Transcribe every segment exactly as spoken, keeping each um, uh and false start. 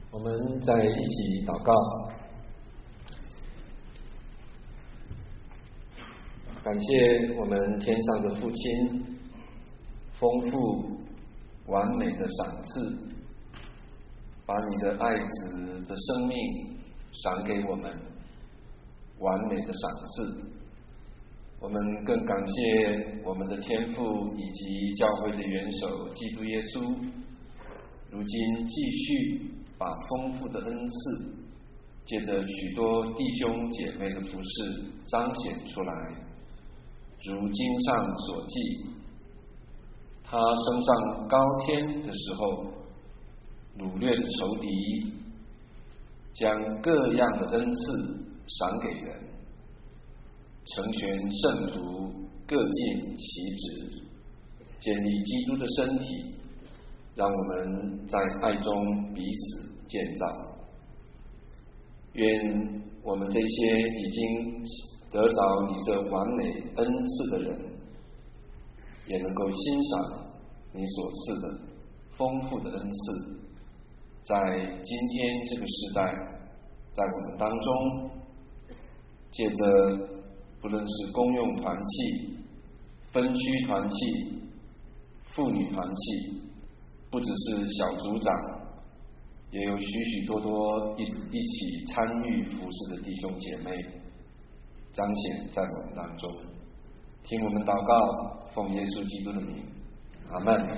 我们再一起祷告。感谢我们天上的父亲丰富完美的赏赐，把你的爱子的生命赏给我们，完美的赏赐。我们更感谢我们的天父以及教会的元首基督耶稣，如今继续把丰富的恩赐借着许多弟兄姐妹的服事彰显出来。如经上所记，他升上高天的时候，掳掠的仇敌，将各样的恩赐赏给人，成全圣徒各尽其职，建立基督的身体，让我们在爱中彼此建造。愿我们这些已经得着你这完美恩赐的人，也能够欣赏你所赐的丰富的恩赐，在今天这个时代，在我们当中，借着不论是公用团契、分区团契、妇女团契，不只是小组长，也有许许多多一一起参与服事的弟兄姐妹，彰显在我们当中。听我们祷告，奉耶稣基督的名，阿们。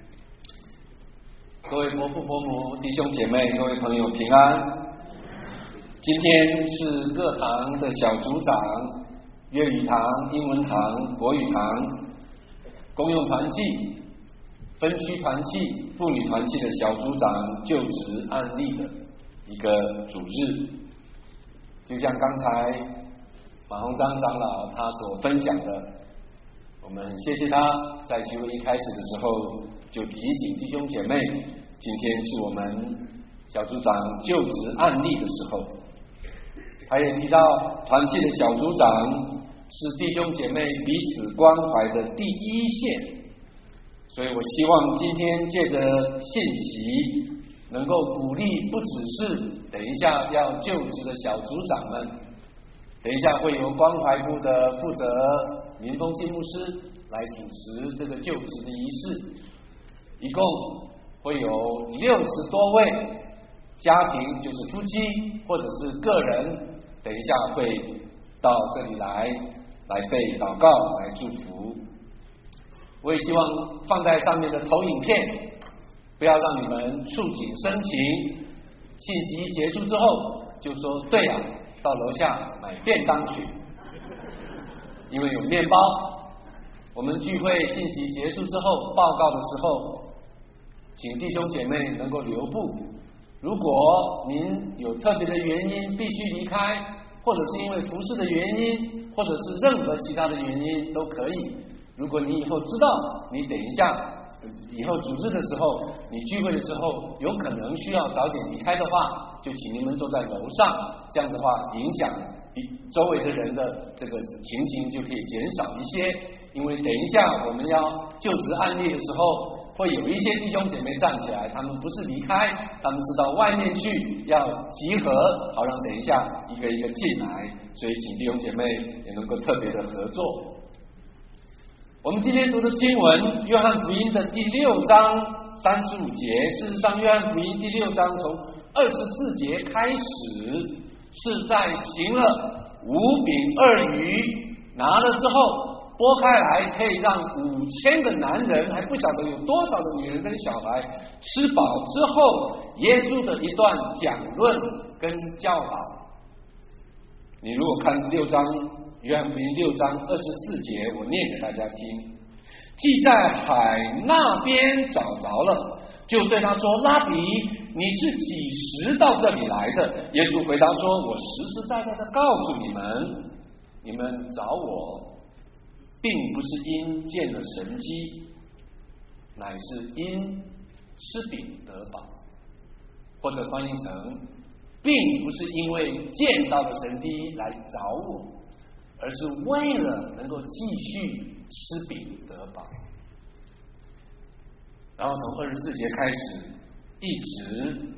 各位伯父伯母、弟兄姐妹、各位朋友平安。今天是各堂的小组长、粤语堂、英文堂、国语堂、公用团契、分区团契、妇女团契的小组长就职案例的一个主日。就像刚才马鸿章长老他所分享的，我们很谢谢他在聚会一开始的时候就提醒弟兄姐妹，今天是我们小组长就职案例的时候。他也提到团契的小组长是弟兄姐妹彼此关怀的第一线，所以我希望今天借着信息能够鼓励不只是等一下要就职的小组长们，等一下会由关怀部的负责林峰信牧师来主持这个就职的仪式，一共会有六十多位家庭，就是夫妻或者是个人，等一下会到这里来来被祷告来祝福。我也希望放在上面的投影片不要让你们触景生情，信息一结束之后就说对啊，到楼下买便当去，因为有面包。我们聚会信息结束之后报告的时候，请弟兄姐妹能够留步。如果您有特别的原因必须离开，或者是因为服事的原因，或者是任何其他的原因都可以。如果你以后知道你等一下以后组织的时候，你聚会的时候有可能需要早点离开的话，就请你们坐在楼上，这样的话影响周围的人的这个情形就可以减少一些。因为等一下我们要就职案例的时候，会有一些弟兄姐妹站起来，他们不是离开，他们是到外面去要集合，好让等一下一个一个进来，所以请弟兄姐妹也能够特别的合作。我们今天读的经文，约翰福音的第六章三十五节。事实上，约翰福音第六章从二十四节开始，是在行了五饼二鱼，拿了之后拨开来，可以让五千个男人，还不晓得有多少的女人跟小孩吃饱之后，耶稣的一段讲论跟教导。你如果看六章约翰福音六章二十四节，我念给大家听。既在海那边找着了，就对他说：拉比，你是几时到这里来的？耶稣回答说：我实实在在的告诉你们，你们找我并不是因见了神迹，乃是因吃饼得饱。或者翻译成，并不是因为见到了神迹来找我，而是为了能够继续吃饼得饱。然后从二十四节开始，一直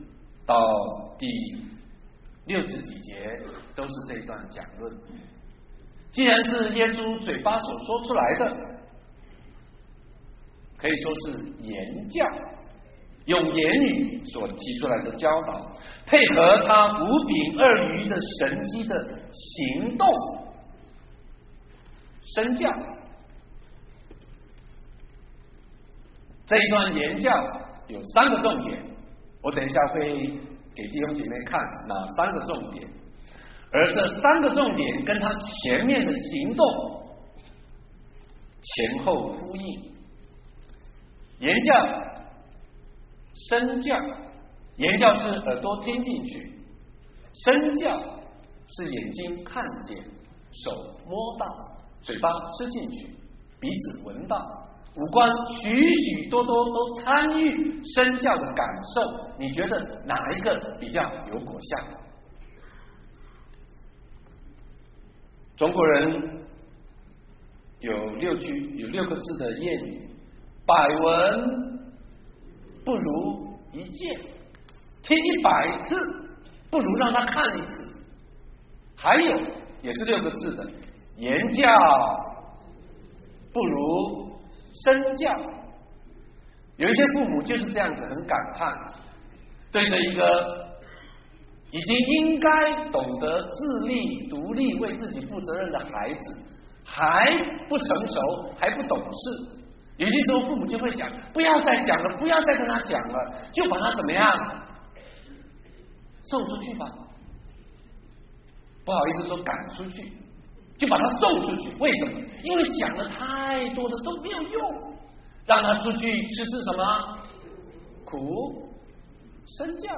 到第六十几节都是这一段讲论。既然是耶稣嘴巴所说出来的，可以说是言教，用言语所提出来的教导，配合他五饼二鱼的神迹的行动身教。这一段言教有三个重点，我等一下会给弟兄姐妹看哪三个重点，而这三个重点跟他前面的行动前后呼应。言教、身教，言教是耳朵听进去，身教是眼睛看见，手摸到，嘴巴吃进去，鼻子闻到，五官许许多多都参与身教的感受。你觉得哪一个比较有果效？中国人有六句有六个字的谚语：百闻不如一见，听一百次不如让他看一次。还有也是六个字的言教不如身教。有一些父母就是这样子，很感叹，对着一个已经应该懂得自立独立为自己负责任的孩子，还不成熟还不懂事，有些时候父母就会讲，不要再讲了，不要再跟他讲了，就把他怎么样送出去吧，不好意思说赶出去，就把他送出去。为什么？因为讲了太多的都没有用，让他出去吃吃什么苦身教。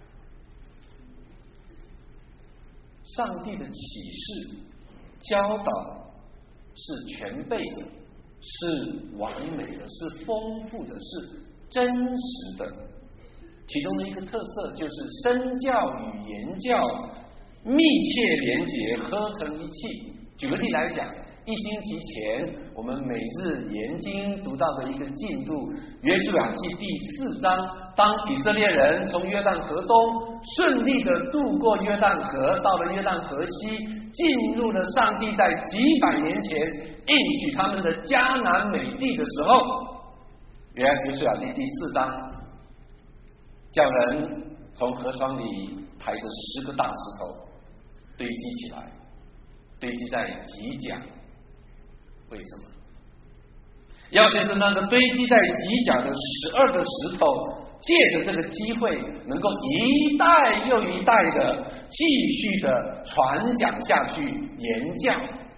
上帝的启示教导是全备的，是完美的，是丰富的，是真实的。其中的一个特色就是身教与言教密切连结，合成一气。举个例来讲，一星期前我们每日研经读到的一个进度，约书亚记第四章，当以色列人从约旦河东顺利的渡过约旦河，到了约旦河西，进入了上帝在几百年前应许他们的迦南美地的时候，约约书亚记第四章叫人从河床里抬着十个大石头堆积起来，堆积在吉甲。为什么？要借着那个堆积在吉甲的十二个石头，借着这个机会，能够一代又一代的继续的传讲下去，言教。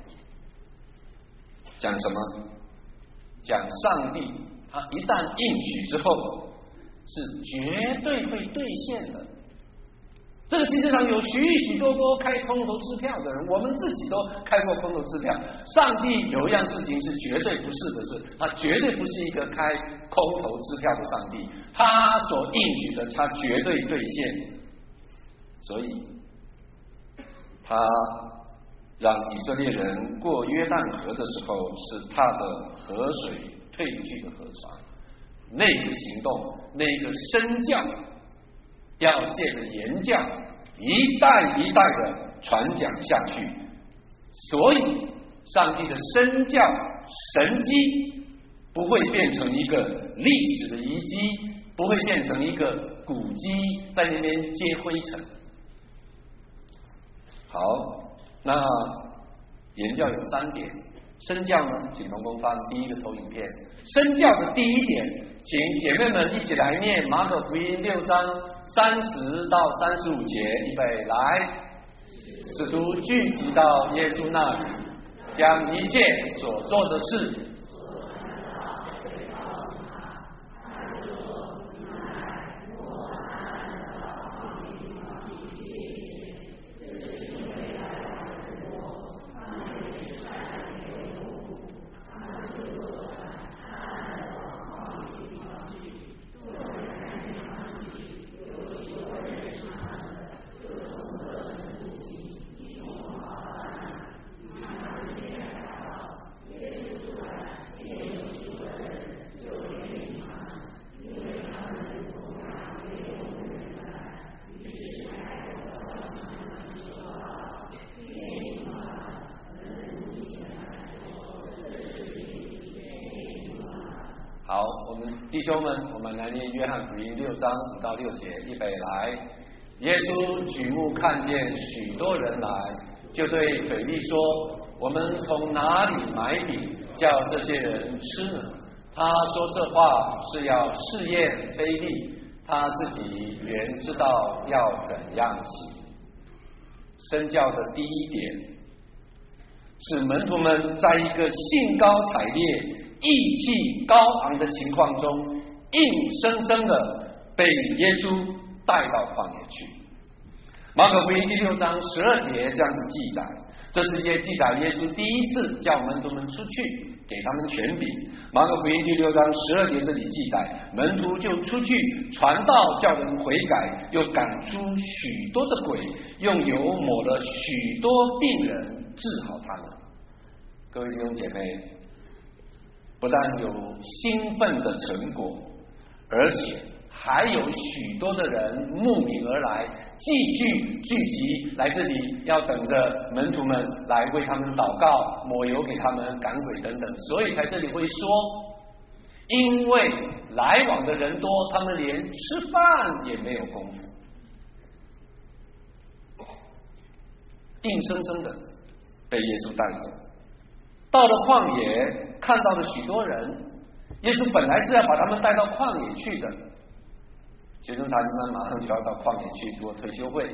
讲什么？讲上帝他一旦应许之后，是绝对会兑现的。这个世界上有许许多多开空头支票的人，我们自己都开过空头支票。上帝有一样事情是绝对不是的，是他绝对不是一个开空头支票的上帝，他所应许的他绝对兑现。所以他让以色列人过约旦河的时候，是踏着河水退去的河床，那个行动，那个身教，要借着言教一代一代的传讲下去。所以上帝的身教神迹不会变成一个历史的遗迹，不会变成一个古迹在那边接灰尘。好，那言教有三点，身教呢，请同工翻第一个投影片。身教的第一点，请姐妹们一起来念马可福音六章三十到三十五节，预备来。使徒聚集到耶稣那里，将一切所做的事弟兄们，我们来念约翰福音六章五到六节，预备来。耶稣举目看见许多人来，就对腓力说：我们从哪里买饼叫这些人吃呢？他说这话是要试验腓力，他自己原知道要怎样行。身教的第一点是门徒们在一个兴高采烈、意气高昂的情况中，硬生生的被耶稣带到旷野去。马可福音第六章十二节这样子记载，这是耶记载耶稣第一次叫门徒们出去，给他们权柄。马可福音第六章十二节这里记载，门徒就出去传道，叫人悔改，又赶出许多的鬼，用油抹了许多病人，治好他们。各位弟兄姐妹，不但有兴奋的成果，而且还有许多的人慕名而来，继续聚集来这里，要等着门徒们来为他们祷告，抹油给他们，赶鬼等等。所以在这里会说，因为来往的人多，他们连吃饭也没有功夫，硬生生的被耶稣带走。到了旷野，看到了许多人，耶稣本来是要把他们带到旷野去的，学生查经班马上就要到旷野去做退休会，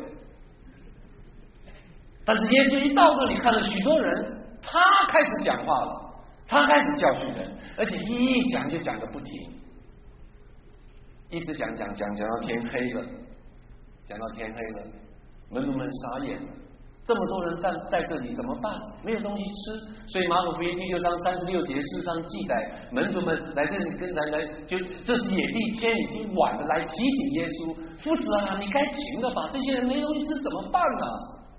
但是耶稣一到这里，看了许多人，他开始讲话了，他开始教训人，而且一讲就讲个不停，一直讲讲讲讲到天黑了，讲到天黑了，门徒们傻眼了。这么多人站在这里怎么办？没有东西吃，所以马可福音第六章三十六节事实上记载，门徒们来这里跟来来，就这是野地，天已经晚了，来提醒耶稣：夫子啊，你该停了吧？这些人没东西吃怎么办呢？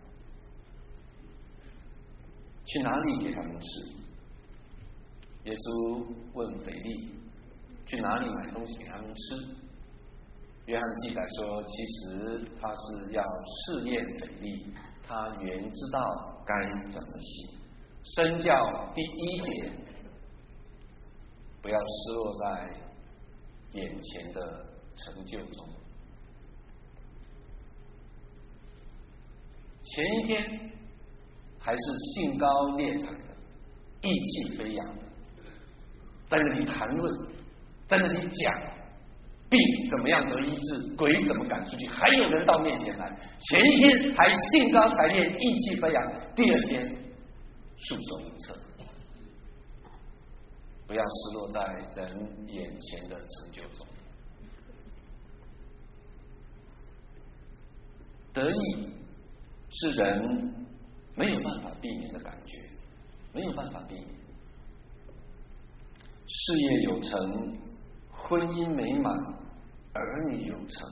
去哪里给他们吃？耶稣问腓力：去哪里买东西给他们吃？约翰记载说，其实他是要试验腓力。他原知道该怎么行。身教第一点，不要失落在眼前的成就中。前一天还是兴高采烈的，意气飞扬的，在那里谈论，在那里讲病怎么样得医治，鬼怎么赶出去，还有人到面前来。前一天还兴高采烈、意气飞扬，第二天束手无策。不要失落在人眼前的成就中。得意是人没有办法避免的感觉，没有办法避免。事业有成，婚姻美满，儿女有成，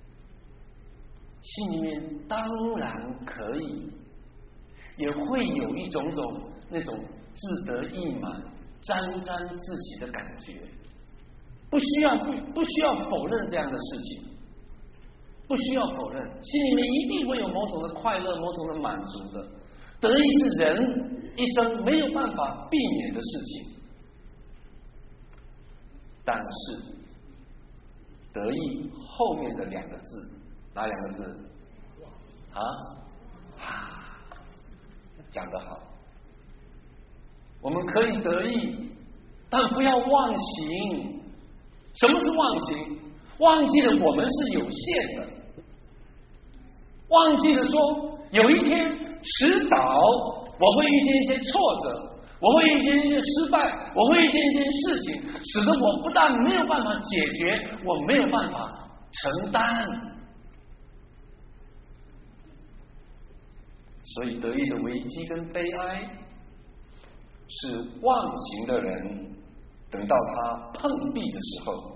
心里面当然可以，也会有一种种那种自得意满、沾沾自喜的感觉，不需要不不需要否认这样的事情，不需要否认，心里面一定会有某种的快乐、某种的满足的。得意是人一生没有办法避免的事情，但是得意后面的两个字，哪两个字？啊啊，讲得好。我们可以得意，但不要忘形。什么是忘形？忘记了我们是有限的，忘记了说有一天迟早我会遇见一些挫折，我会遇见一些失败，我会遇见一件事情，使得我不但没有办法解决，我没有办法承担。所以得意的危机跟悲哀，是忘形的人等到他碰壁的时候，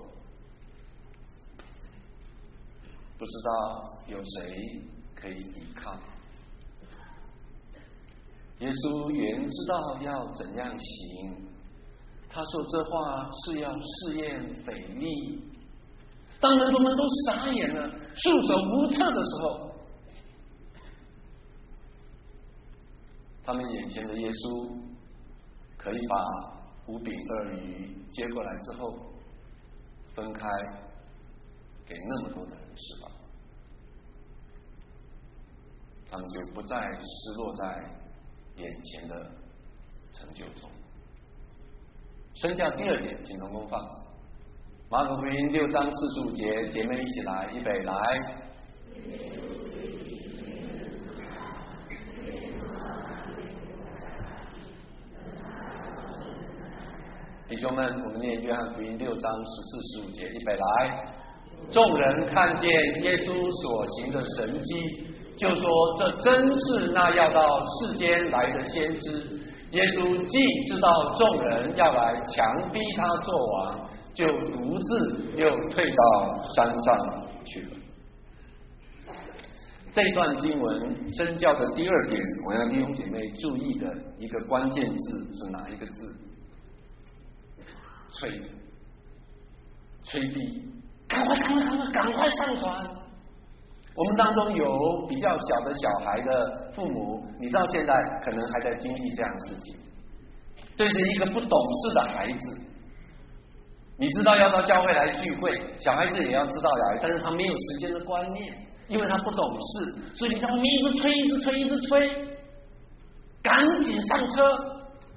不知道有谁可以抵抗。耶稣原知道要怎样行，他说这话是要试验腓力。当门徒们都傻眼了、束手无策的时候，他们眼前的耶稣可以把五饼二鱼接过来之后， 分开，给那么多的人释放，他们就不再失落在眼前的成就中。剩下第二点，请同工放马可福音六章四十五节，姐妹一起来，预备来。弟兄们，我们念约翰福音六章十四、十五节，预备来。众人看见耶稣所行的神迹，就说这真是那要到世间来的先知。耶稣既知道众人要来强逼他做王，就独自又退到山上去了。这一段经文身教的第二点，我要弟兄姐妹注意的一个关键字是哪一个字？催，催逼，赶快赶快赶快赶快上传！我们当中有比较小的小孩的父母，你到现在可能还在经历这样的事情。对着一个不懂事的孩子，你知道要到教会来聚会，小孩子也要知道来，但是他没有时间的观念，因为他不懂事，所以你在后面一直催，一直催，一直催，赶紧上车。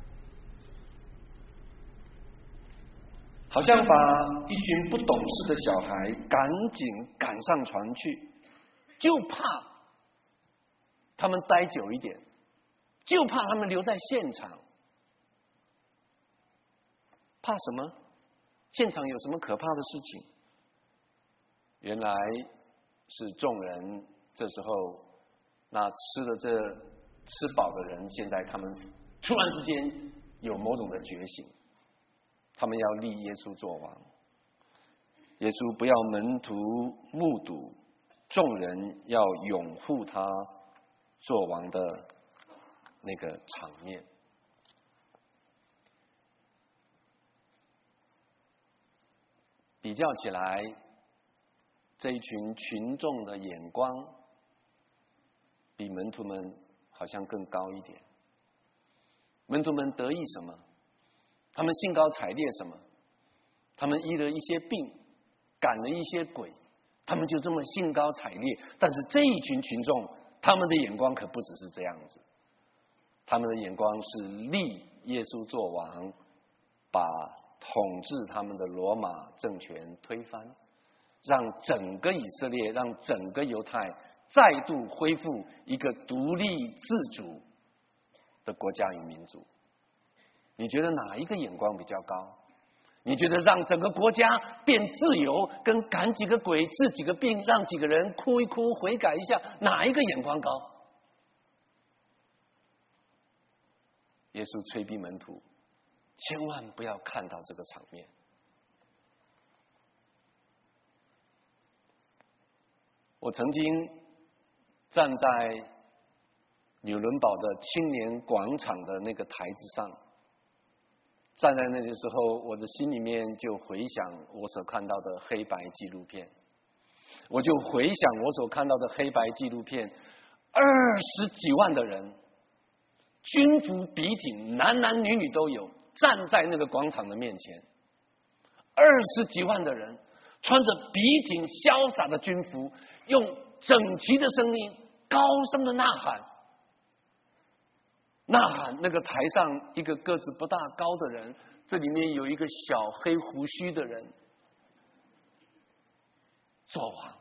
好像把一群不懂事的小孩赶紧赶上船去，就怕他们待久一点，就怕他们留在现场。怕什么？现场有什么可怕的事情？原来是众人这时候那吃了这吃饱的人，现在他们突然之间有某种的觉醒。他们要立耶稣做王，耶稣不要门徒目睹，众人要拥护他做王的那个场面。比较起来，这一群群众的眼光比门徒们好像更高一点。门徒们得意什么？他们兴高采烈什么？他们医了一些病，赶了一些鬼，他们就这么兴高采烈。但是这一群群众，他们的眼光可不只是这样子，他们的眼光是立耶稣做王，把统治他们的罗马政权推翻，让整个以色列，让整个犹太再度恢复一个独立自主的国家与民族。你觉得哪一个眼光比较高？你觉得让整个国家变自由，跟赶几个鬼、治几个病、让几个人哭一哭、悔改一下，哪一个眼光高？耶稣催逼门徒，千万不要看到这个场面。我曾经站在纽伦堡的青年广场的那个台子上，站在那个时候，我的心里面就回想我所看到的黑白纪录片，我就回想我所看到的黑白纪录片，二十几万的人，军服笔挺，男男女女都有，站在那个广场的面前，二十几万的人穿着笔挺潇洒的军服，用整齐的声音高声的呐喊。呐喊，那个台上一个个子不大高的人，这里面有一个小黑胡须的人做王，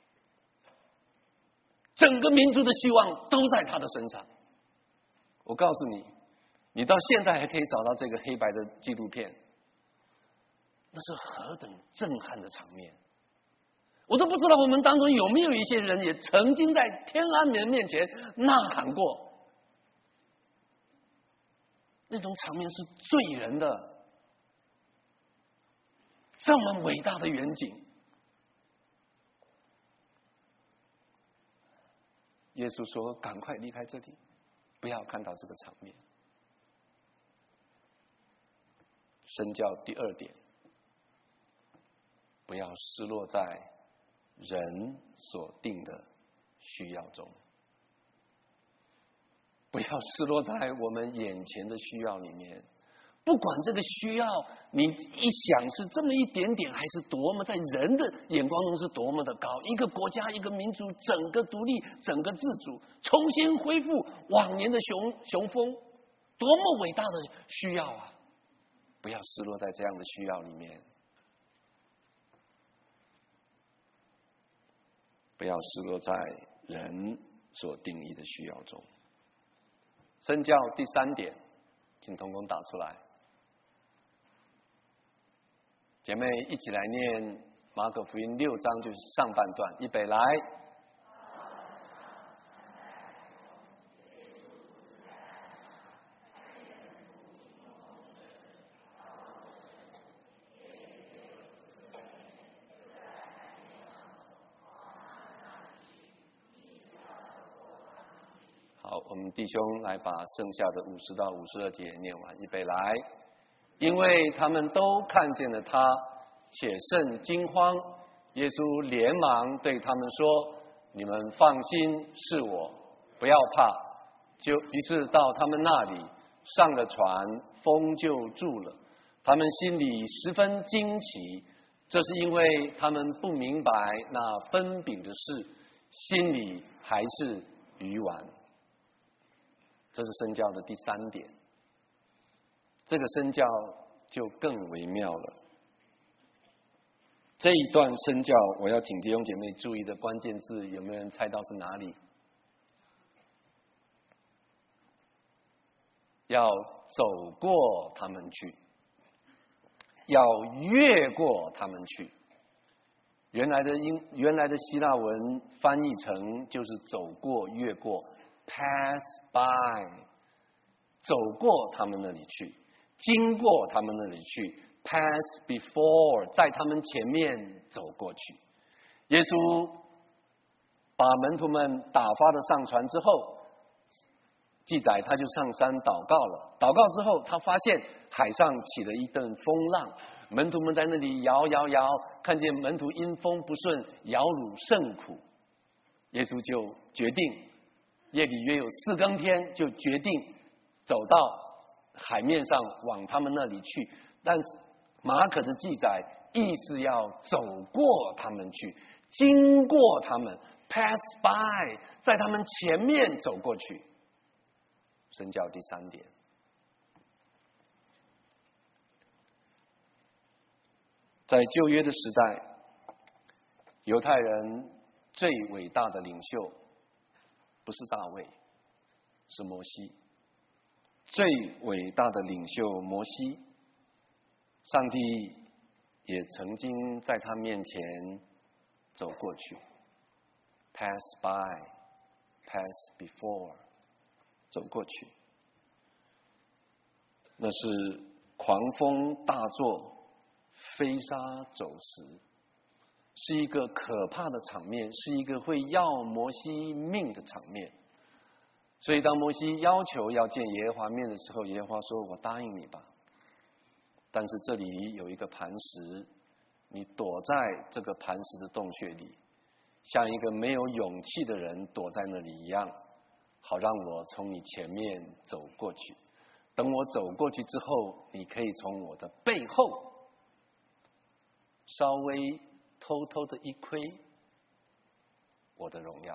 整个民族的希望都在他的身上。我告诉你，你到现在还可以找到这个黑白的纪录片，那是何等震撼的场面！我都不知道我们当中有没有一些人也曾经在天安门面前呐喊过。那种场面是醉人的，这么伟大的远景。耶稣说：“赶快离开这里，不要看到这个场面。”身教第二点，不要失落在人所定的需要中。不要失落在我们眼前的需要里面， 不管这个需要，你一想是这么一点点，还是多么在人的眼光中是多么的高。一个国家，一个民族，整个独立，整个自主，重新恢复往年的雄雄风，多么伟大的需要啊！不要失落在这样的需要里面，不要失落在人所定义的需要中。身教第三点，请同工打出来。姐妹一起来念马可福音六章，就是上半段，预备来。好，我们弟兄来把剩下的五十到五十二节念完，预备来。因为他们都看见了他，且甚惊慌。耶稣连忙对他们说：“你们放心，是我，不要怕。”就于是到他们那里，上了船，风就住了。他们心里十分惊奇，这是因为他们不明白那分饼的事，心里还是愚顽。这是身教的第三点。这个身教就更微妙了。这一段身教，我要请弟兄姐妹注意的关键字，有没有人猜到是哪里？要走过他们去，要越过他们去。原来的英原来的希腊文翻译成就是走过、越过 ，pass by， 走过他们那里去。经过他们那里去 ，pass before， 在他们前面走过去。耶稣把门徒们打发的上船之后，记载他就上山祷告了。祷告之后，他发现海上起了一阵风浪，门徒们在那里摇摇摇，看见门徒因风不顺，摇橹甚苦。耶稣就决定，夜里约有四更天，就决定走到海面上往他们那里去，但是马可的记载意思要走过他们去，经过他们 ，pass by， 在他们前面走过去。身教第三点，在旧约的时代，犹太人最伟大的领袖不是大卫，是摩西。最伟大的领袖摩西，上帝也曾经在他面前走过去 ，pass by， pass before， 走过去。那是狂风大作，飞沙走石，是一个可怕的场面，是一个会要摩西命的场面。所以当摩西要求要见耶和华面的时候，耶和华说：“我答应你吧。”但是这里有一个磐石，你躲在这个磐石的洞穴里，像一个没有勇气的人躲在那里一样，好让我从你前面走过去。等我走过去之后，你可以从我的背后稍微偷偷的一窥我的荣耀。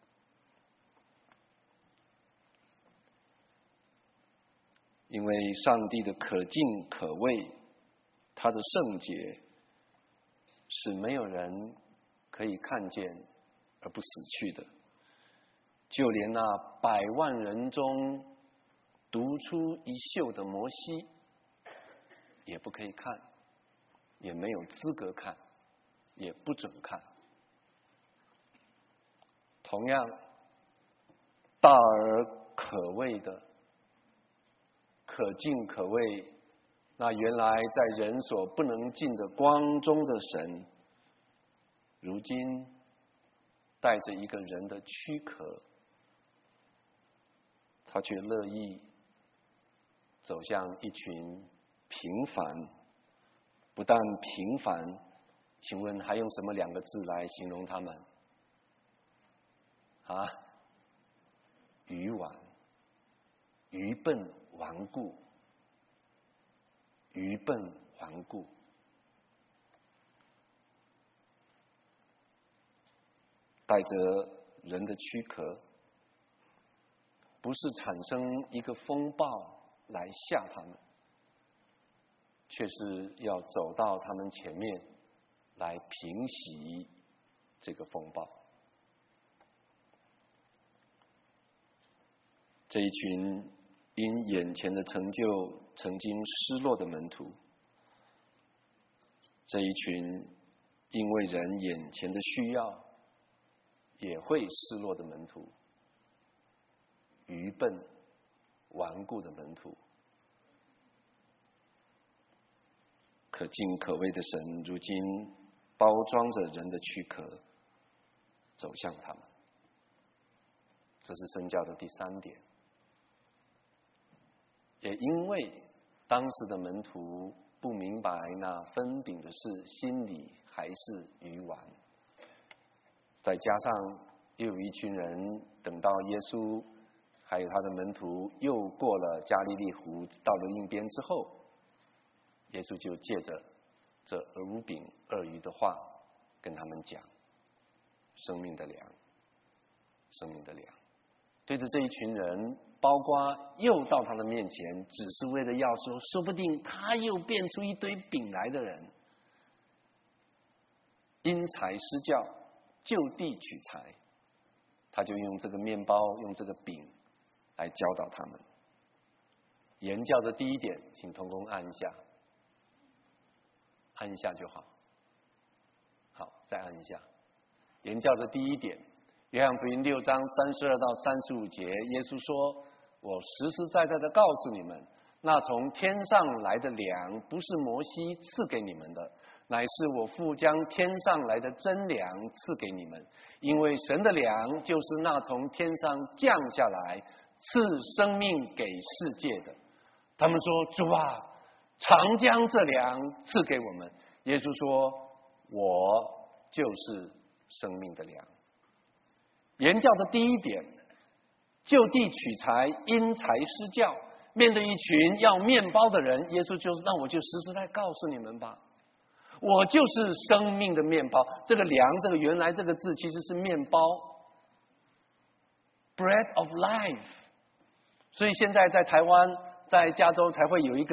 因为上帝的可敬可畏，他的圣洁是没有人可以看见而不死去的。就连那百万人中独出一袖的摩西，也不可以看，也没有资格看，也不准看。同样，大而可畏的，可敬可畏，那原来在人所不能进的光中的神，如今带着一个人的躯壳，他却乐意走向一群平凡，不但平凡，请问还用什么两个字来形容他们？啊，愚顽、愚笨、顽固。 愚笨顽固。带着人的躯壳，不是产生一个风暴来吓他们，却是要走到他们前面来平息这个风暴。这一群因眼前的成就曾经失落的门徒，这一群因为人眼前的需要也会失落的门徒，愚笨顽固的门徒，可敬可畏的神如今包装着人的躯壳走向他们。这是身教的第三点。也因为当时的门徒不明白那分饼的事，心里还是愚顽，再加上又有一群人等到耶稣还有他的门徒又过了加利利湖到了另边之后，耶稣就借着这五饼二鱼的话跟他们讲生命的粮，生命的粮。对着这一群人，包括又到他的面前只是为了要说，说不定他又变出一堆饼来的人，因材施教，就地取材，他就用这个面包用这个饼来教导他们。言教的第一点，请同工按一下，按一下就好。好，再按一下。言教的第一点，约翰福音六章三十二到三十五节，耶稣说，我实实在在的告诉你们，那从天上来的粮不是摩西赐给你们的，乃是我父将天上来的真粮赐给你们。因为神的粮就是那从天上降下来赐生命给世界的。他们说，主啊，常将这粮赐给我们。耶稣说，我就是生命的粮。言教的第一点，就地取材，因材施教。面对一群要面包的人，耶稣就那我就实实在告诉你们吧，我就是生命的面包。这个粮，这个原来这个字其实是面包 ，bread of life。所以现在在台湾，在加州才会有一个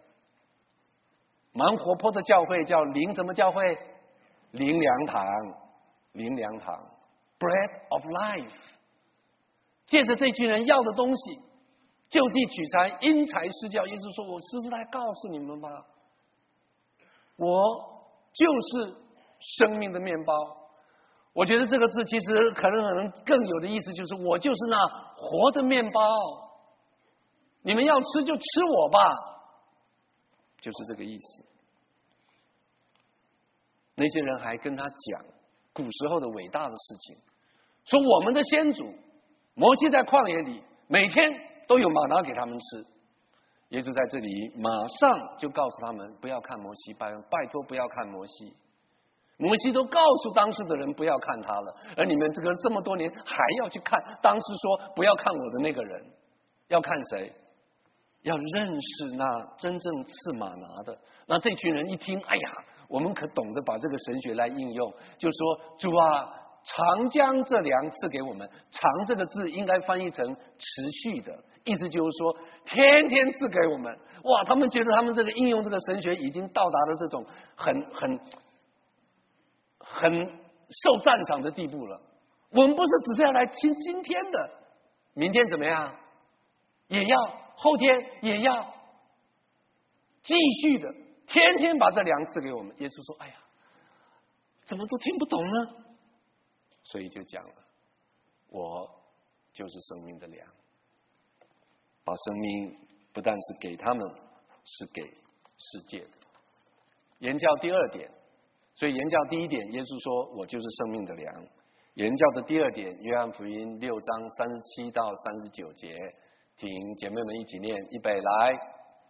蛮活泼的教会，叫灵什么教会？灵粮堂，灵粮堂 ，bread of life。借着这群人要的东西，就地取材，因材施教。耶稣说，我实实在在告诉你们吧，我就是生命的面包。我觉得这个字其实可能可能更有的意思，就是我就是那活的面包，你们要吃就吃我吧，就是这个意思。那些人还跟他讲古时候的伟大的事情，说我们的先祖摩西在旷野里每天都有玛拿给他们吃。耶稣在这里马上就告诉他们，不要看摩西，拜拜托不要看摩西。摩西都告诉当时的人不要看他了，而你们这个这么多年还要去看当时说不要看我的那个人，要看谁？要认识那真正赐玛拿的。那这群人一听，哎呀，我们可懂得把这个神学来应用，就说，主啊，常将这粮赐给我们。常这个字应该翻译成持续的，意思就是说天天赐给我们。哇，他们觉得他们这个应用这个神学已经到达了这种很很很受赞赏的地步了。我们不是只是要来听今天的，明天怎么样也要，后天也要，继续的天天把这粮赐给我们。耶稣说，哎呀，怎么都听不懂呢？所以就讲了，我就是生命的粮，把生命不但是给他们，是给世界的。言教第二点，所以言教第一点，耶稣说我就是生命的粮。言教的第二点，约翰福音六章三十七到三十九节，请姐妹们一起念，预备来。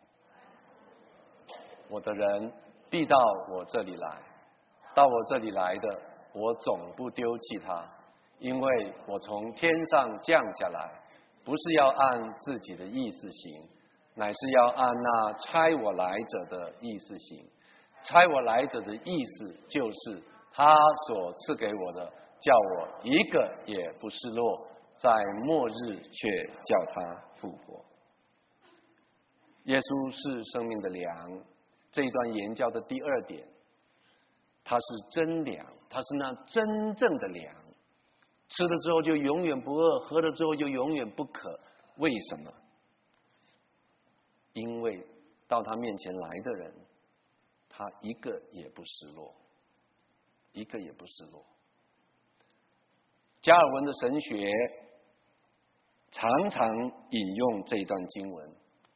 我的人必到我这里来，到我这里来的，我总不丢弃他，因为我从天上降下来，不是要按自己的意思行， 乃是要按那差我来者的意思行。差我来者的意思就是他所赐给我的，叫我一个也不失落，在末日却叫他复活。耶稣是生命的粮，这一段言教的第二点，它是真粮，它是那真正的粮，吃了之后就永远不饿，喝了之后就永远不渴。为什么？因为到他面前来的人，他一个也不失落，一个也不失落。加尔文的神学常常引用这一段经文。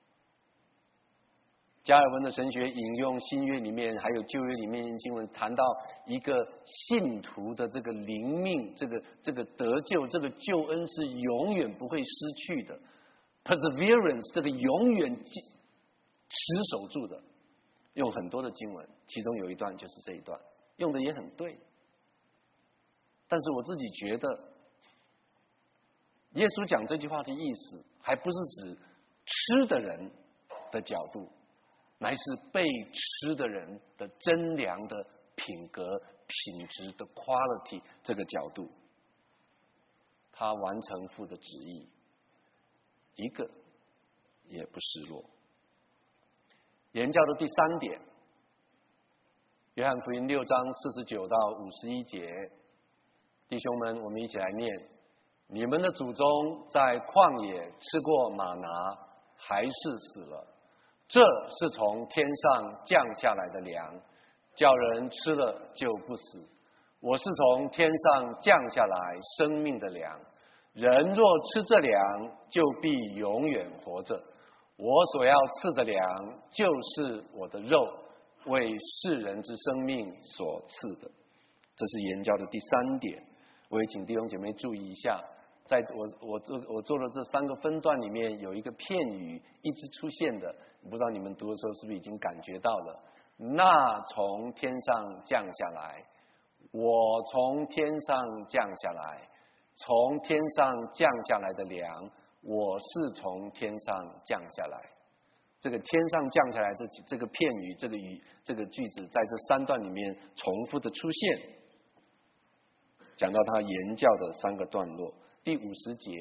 加尔文的神学引用新约里面还有旧约里面的经文，谈到一个信徒的这个灵命，这个这个得救，这个救恩是永远不会失去的 ，perseverance 这个永远持守住的，用很多的经文，其中有一段就是这一段，用的也很对。但是我自己觉得，耶稣讲这句话的意思，还不是指吃的人的角度，乃是被吃的人的真良的品格、品质的 quality 这个角度，他完成父的旨意，一个也不失落。言教的第三点，约翰福音六章四十九到五十一节，弟兄们，我们一起来念：你们的祖宗在旷野吃过玛拿，还是死了。这是从天上降下来的粮，叫人吃了就不死。我是从天上降下来生命的粮，人若吃这粮，就必永远活着。我所要赐的粮，就是我的肉，为世人之生命所赐的。这是言教的第三点。我也请弟兄姐妹注意一下，在我我做我做的这三个分段里面，有一个片语一直出现的，不知道你们读的时候是不是已经感觉到了？那从天上降下来，我从天上降下来，从天上降下来的粮，我是从天上降下来。这个天上降下来这这个片语，这个语这个句子，在这三段里面重复的出现，讲到他言教的三个段落。第五十节，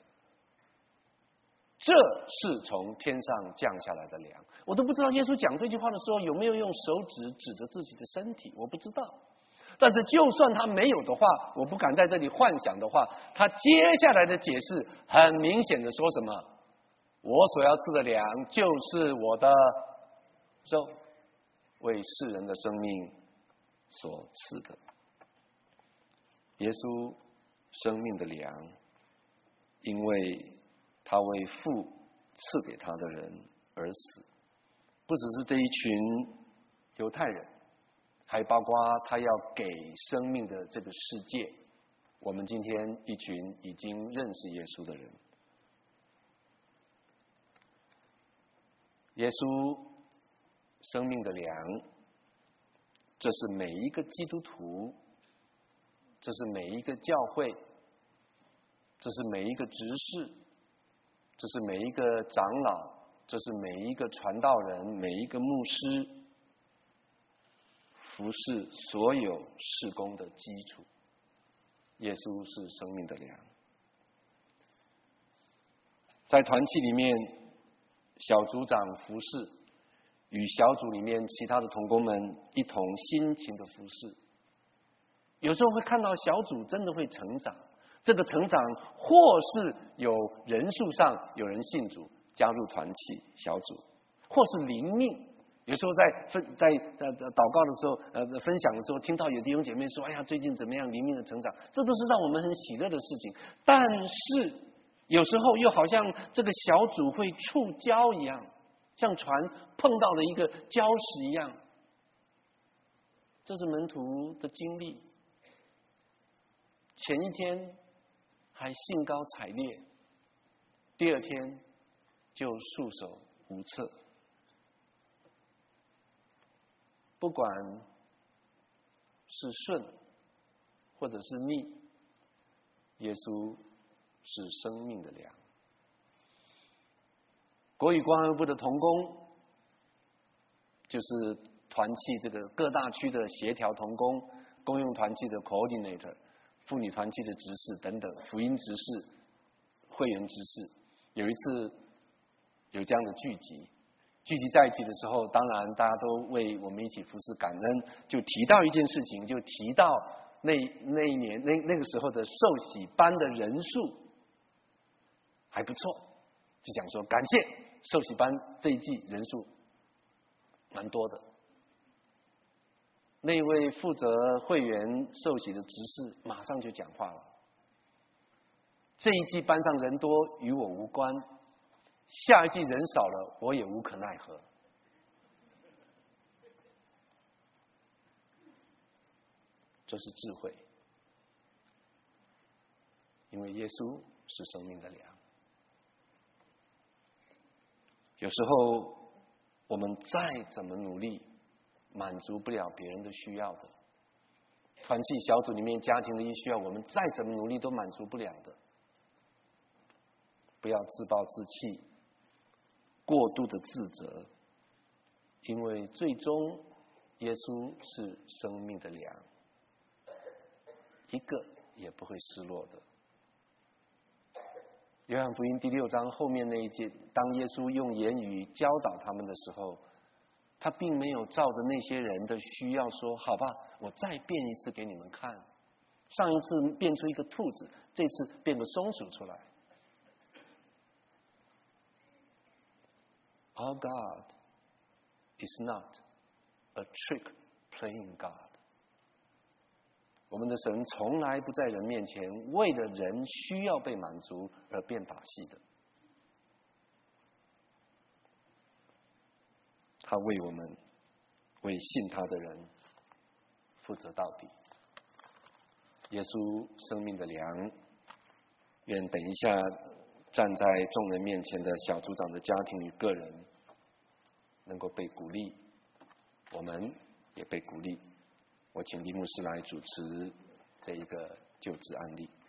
这是从天上降下来的粮。我都不知道耶稣讲这句话的时候有没有用手指指着自己的身体，我不知道。但是就算他没有的话，我不敢在这里幻想的话，他接下来的解释很明显的说什么？我所要赐的粮，就是我的肉，为世人的生命所赐的。耶稣生命的粮，因为他为父赐给他的人而死。不只是这一群犹太人，还包括他要给生命的这个世界，我们今天一群已经认识耶稣的人。耶稣生命的粮，这是每一个基督徒，这是每一个教会，这是每一个执事，这是每一个长老，这是每一个传道人，每一个牧师，服侍所有事工的基础。耶稣是生命的粮。在团契里面，小组长服侍，与小组里面其他的同工们一同辛勤的服侍。有时候会看到小组真的会成长，这个成长或是有人数上有人信主加入团契小组，或是灵命。有时候在分在呃祷告的时候，呃分享的时候，听到有弟兄姐妹说：“哎呀，最近怎么样灵命的成长？”这都是让我们很喜乐的事情。但是有时候又好像这个小组会触礁一样，像船碰到了一个礁石一样。这是门徒的经历。前一天还兴高采烈，第二天就束手无策。不管是顺或者是逆，耶稣是生命的粮。 国语关爱部的同工，就是团契这个各大区的协调同工，公用团契的 coordinator， 妇女团契的执事等等，福音执事、会员执事，有一次有这样的聚集，聚集在一起的时候，当然大家都为我们一起服侍感恩，就提到一件事情，就提到那那一年那那个时候的受洗班的人数还不错，就讲说感谢受洗班这一季人数蛮多的。那位负责会员受洗的执事马上就讲话了，这一季班上人多与我无关，下一季人少了我也无可奈何。这是智慧，因为耶稣是生命的粮。有时候我们再怎么努力，满足不了别人的需要的。团契小组里面家庭的一需要，我们再怎么努力都满足不了的。不要自暴自弃，过度的自责，因为最终耶稣是生命的粮，一个也不会失落的。约翰福音第六章后面那一节，当耶稣用言语教导他们的时候，他并没有照着那些人的需要说，好吧，我再变一次给你们看。上一次变出一个兔子，这次变个松鼠出来。Our God is not a trick-playing God。我们的神从来不在人面前为了人需要被满足而变把戏的。他为我们，为信他的人负责到底。耶稣生命的粮，愿等一下站在众人面前的小组长的家庭与个人能够被鼓励，我们也被鼓励。我请李牧师来主持这一个救治案例。